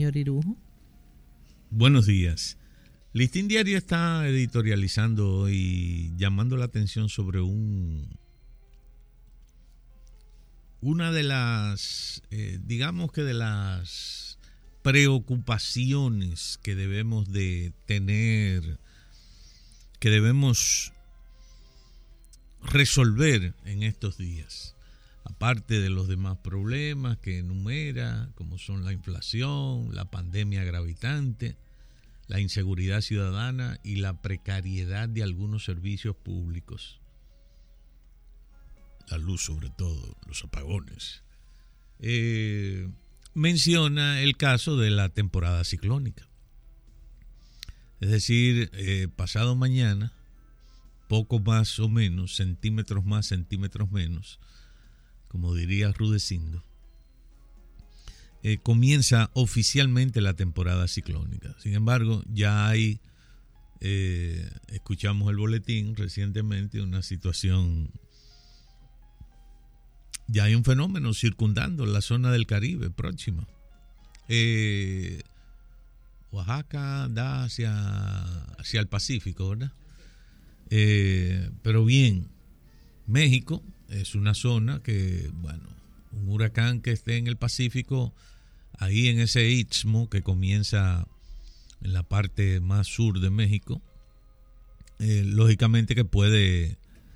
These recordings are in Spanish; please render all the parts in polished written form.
Señor Irujo. Buenos días. Listín Diario está editorializando y llamando la atención sobre una de las, digamos que de las preocupaciones que debemos de tener, que debemos resolver en estos días. Aparte de los demás problemas que enumera, como son la inflación, la pandemia gravitante, la inseguridad ciudadana y la precariedad de algunos servicios públicos. La luz, sobre todo, los apagones. Menciona el caso de la temporada ciclónica. Es decir, pasado mañana, poco más o menos, centímetros más, centímetros menos, como diría Rudecindo, comienza oficialmente la temporada ciclónica. Sin embargo, ya hay, escuchamos el boletín recientemente, una situación, ya hay un fenómeno circundando la zona del Caribe próxima. Oaxaca da hacia el Pacífico, ¿verdad? Pero bien, México es una zona que, bueno, un huracán que esté en el Pacífico, ahí en ese istmo que comienza en la parte más sur de México, lógicamente que puede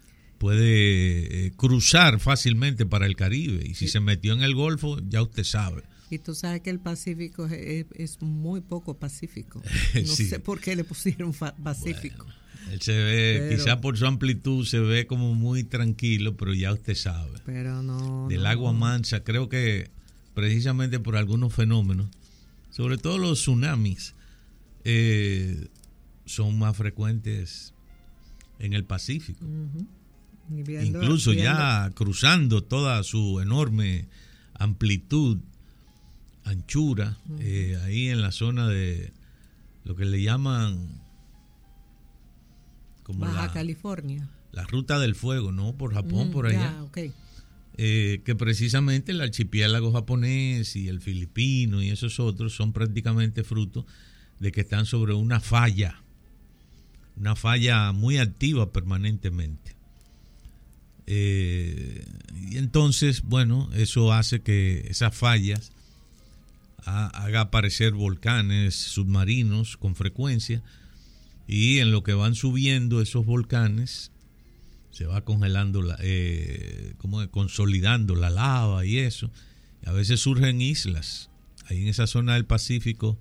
cruzar fácilmente para el Caribe. Y si se metió en el Golfo, ya usted sabe. Y tú sabes que el Pacífico es muy poco pacífico. No Sí. sé por qué le pusieron Pacífico. Bueno, él se ve, quizá por su amplitud, se ve como muy tranquilo, pero ya usted sabe. Pero no. Del no. agua mansa, creo que precisamente por algunos fenómenos, sobre todo los tsunamis, son más frecuentes en el Pacífico. Uh-huh. Incluso ya cruzando toda su enorme amplitud, anchura, uh-huh, ahí en la zona de lo que le llaman como Baja California, la ruta del fuego, ¿no? Por Japón, por allá. Ya, okay. Que precisamente el archipiélago japonés y el filipino y esos otros son prácticamente fruto de que están sobre una falla muy activa permanentemente. Y entonces, bueno, eso hace que esas fallas haga aparecer volcanes submarinos con frecuencia, y en lo que van subiendo esos volcanes se va congelando, consolidando la lava y eso. A veces surgen islas. Ahí en esa zona del Pacífico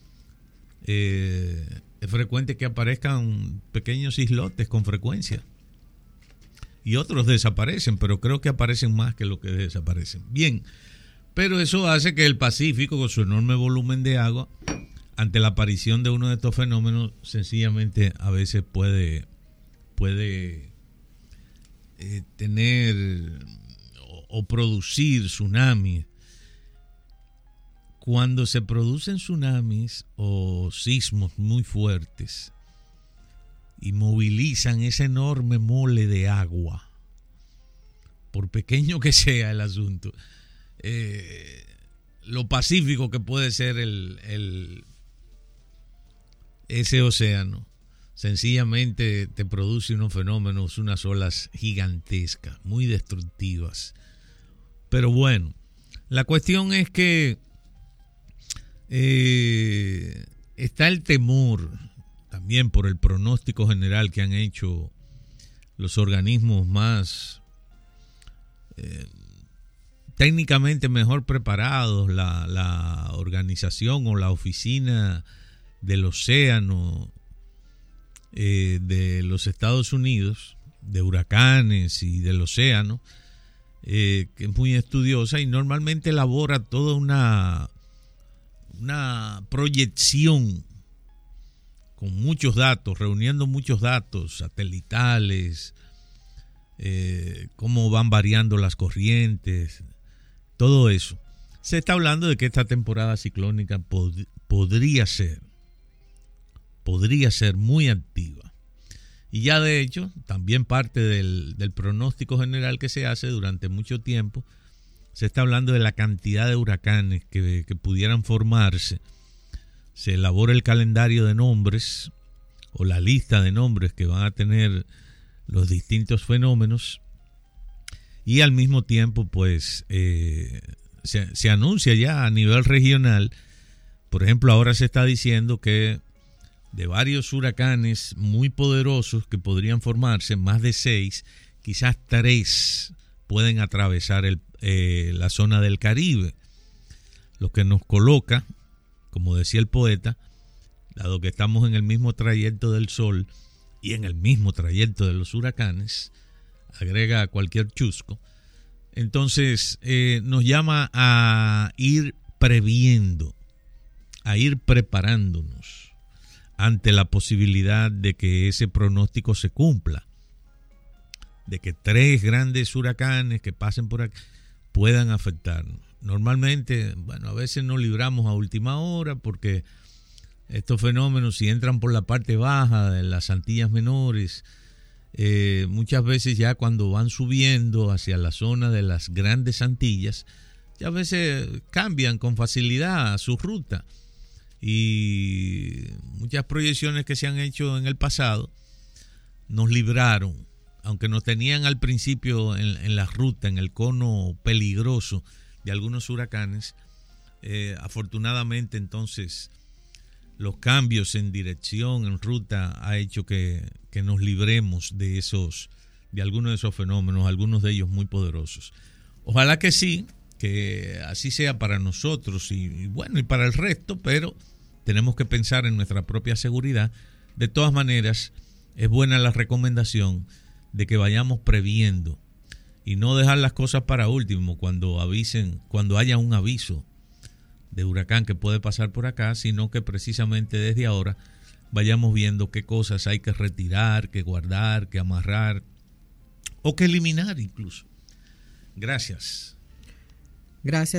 es frecuente que aparezcan pequeños islotes con frecuencia. Y otros desaparecen, pero creo que aparecen más que lo que desaparecen. Bien, pero eso hace que el Pacífico, con su enorme volumen de agua, ante la aparición de uno de estos fenómenos, sencillamente a veces puede tener o producir tsunamis. Cuando se producen tsunamis o sismos muy fuertes y movilizan ese enorme mole de agua, por pequeño que sea el asunto, lo pacífico que puede ser ese océano, sencillamente te produce unos fenómenos, unas olas gigantescas, muy destructivas. Pero bueno, la cuestión es que está el temor también por el pronóstico general que han hecho los organismos más técnicamente mejor preparados, la organización o la oficina del océano de los Estados Unidos, de huracanes y del océano, que es muy estudiosa y normalmente elabora toda una proyección con muchos datos, reuniendo muchos datos satelitales, cómo van variando las corrientes, todo eso. Se está hablando de que esta temporada ciclónica podría ser muy activa. Y ya de hecho, también parte del pronóstico general que se hace durante mucho tiempo, se está hablando de la cantidad de huracanes que pudieran formarse. Se elabora el calendario de nombres o la lista de nombres que van a tener los distintos fenómenos, y al mismo tiempo pues se anuncia ya a nivel regional. Por ejemplo, ahora se está diciendo que de varios huracanes muy poderosos que podrían formarse, más de 6, quizás 3 pueden atravesar la zona del Caribe, lo que nos coloca, como decía el poeta, dado que estamos en el mismo trayecto del Sol y en el mismo trayecto de los huracanes, agrega cualquier chusco, entonces nos llama a ir previendo, a ir preparándonos ante la posibilidad de que ese pronóstico se cumpla, de que 3 grandes huracanes que pasen por aquí puedan afectarnos. Normalmente, bueno, a veces nos libramos a última hora porque estos fenómenos, si entran por la parte baja de las Antillas Menores, muchas veces ya cuando van subiendo hacia la zona de las Grandes Antillas, ya a veces cambian con facilidad su ruta. Y muchas proyecciones que se han hecho en el pasado nos libraron, aunque nos tenían al principio en la ruta, en el cono peligroso de algunos huracanes. Afortunadamente entonces los cambios en dirección, en ruta, ha hecho que nos libremos de algunos de esos fenómenos, algunos de ellos muy poderosos. Ojalá que sí, que así sea para nosotros y bueno, y para el resto, pero tenemos que pensar en nuestra propia seguridad. De todas maneras, es buena la recomendación de que vayamos previendo y no dejar las cosas para último cuando haya un aviso de huracán que puede pasar por acá, sino que precisamente desde ahora vayamos viendo qué cosas hay que retirar, que guardar, que amarrar o que eliminar incluso. Gracias. Gracias.